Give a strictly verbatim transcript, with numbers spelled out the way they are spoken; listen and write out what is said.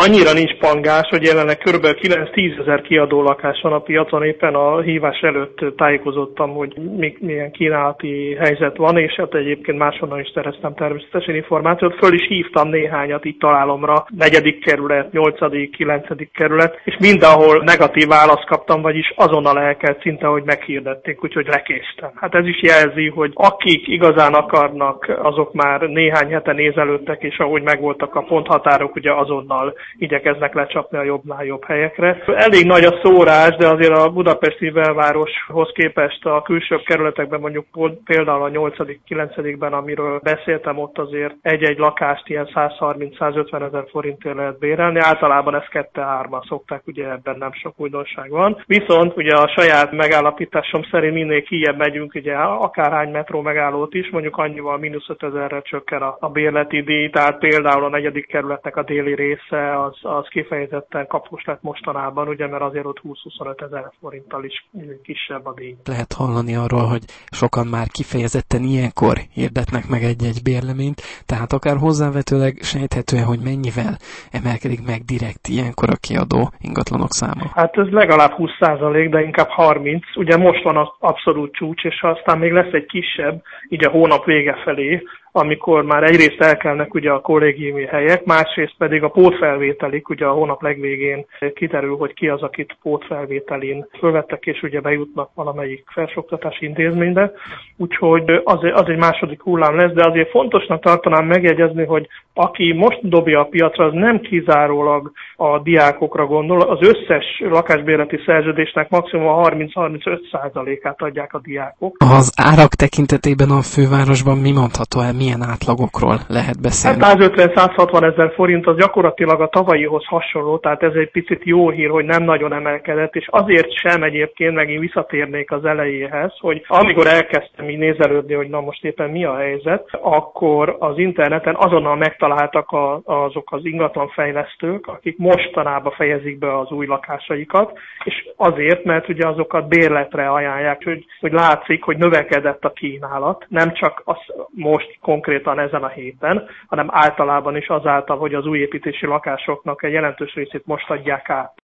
annyira nincs pangás, hogy jelenleg kb. kilenc-tízezer kiadó lakás van a piacon, éppen a hívás előtt tájékozottam, hogy milyen kínálati helyzet van, és hát egyébként máshonnan is szereztem természetesen információt. Föl is hívtam néhányat itt találomra, negyedik kerület, nyolcadik, kilencedik kerület, és mindenhol negatív választ kaptam, vagyis azonnal elkelt szinte, hogy meghirdették, úgyhogy lekéstem. Hát ez is jelzi, hogy akik igazán akarnak, azok már néhány heten nézelődtek, és ahogy megvoltak a ponthatárok, ugye azonnal igyekeznek lecsapni a jobbnál jobb helyekre. Elég nagy a szórás, de azért a budapesti belvároshoz képest a külsőbb kerületekben, mondjuk például a nyolcadik kilencedikben, amiről beszéltem, ott azért egy-egy lakást ilyen száz harminc száz ötven ezer forintért lehet bérelni. Általában ez kettő-hárman szokták, ugye ebben nem sok újdonság van. Viszont ugye a saját megállapításom szerint minél kijebb megyünk, ugye akárhány metró megállót is, mondjuk annyival mínusz ötezerre csökken a, a bérleti díj, tehát például a negyedik kerületnek a déli része az, az kifejezetten kapós lett mostanában, ugye, mert azért ott húsz-huszonöt ezer forinttal is kisebb a díj. Lehet hallani arról, hogy sokan már kifejezetten ilyenkor hirdetnek meg egy-egy bérleményt, tehát akár hozzávetőleg sejthetően, hogy mennyivel emelkedik meg direkt ilyenkor a kiadó ingatlanok száma. Hát ez legalább húsz százalék, de inkább harminc. Ugye most van az abszolút csúcs, és aztán még lesz egy kisebb, így a hónap vége felé, amikor már egyrészt elkelnek ugye a kollégiumi helyek, másrészt pedig a pótfelvételik, ugye a hónap legvégén kiderül, hogy ki az, akit pótfelvételin fölvettek, és ugye bejutnak valamelyik felsőoktatási intézménybe. Úgyhogy az, az egy második hullám lesz, de azért fontosnak tartanám megjegyezni, hogy aki most dobja a piacra, az nem kizárólag a diákokra gondol, az összes lakásbérleti szerződésnek maximum a harminc-harmincöt százalékát adják a diákok. Az árak tekintetében a fővárosban mi mondható el, milyen átlagokról lehet beszélni? Hát százötven-száz hatvan ezer forint az gyakorlatilag a tavalyihoz hasonló, tehát ez egy picit jó hír, hogy nem nagyon emelkedett, és azért sem egyébként, megint visszatérnék az elejéhez, hogy amikor elkezdtem így nézelődni, hogy na most éppen mi a helyzet, akkor az interneten azonnal megtaláltak a, azok az ingatlanfejlesztők, akik mostanában fejezik be az új lakásaikat, és azért, mert ugye azokat bérletre ajánlják, hogy, hogy látszik, hogy növekedett a kínálat, nem csak az most konkrétan ezen a héten, hanem általában is azáltal, hogy az új építési lakásoknak egy jelentős részét most adják át